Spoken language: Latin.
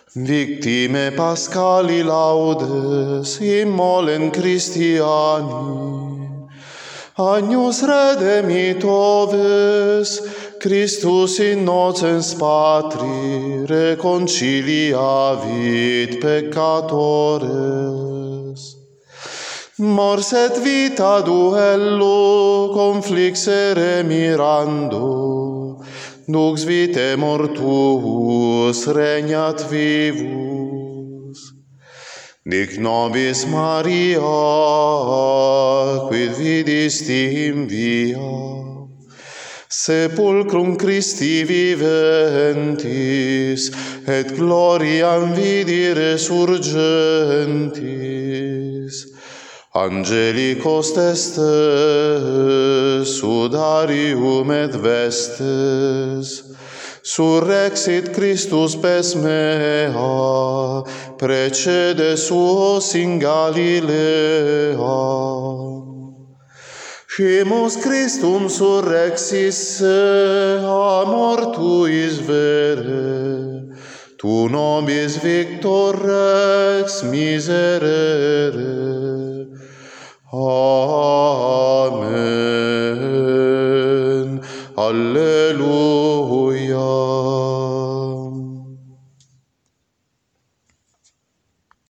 Victime Paschali laudes, immolent Christiani, Agnus redempitoris, Christus innocens Patri, reconciliavit peccatores. Mors et vita duello, conflixere mirando, dux vitae mortuus regnat vivus. Dic nobis Maria, quid vidisti in via, sepulcrum Christi viventis, et gloriam vidi resurgentis. Angelicos testes, sudarium et vestes, surrexit Christus pes mea, precede suos in Galilea. Scimus Christum surrexisse a mortuis vere, tu nobis victor rex miserere. Amen. Alleluia.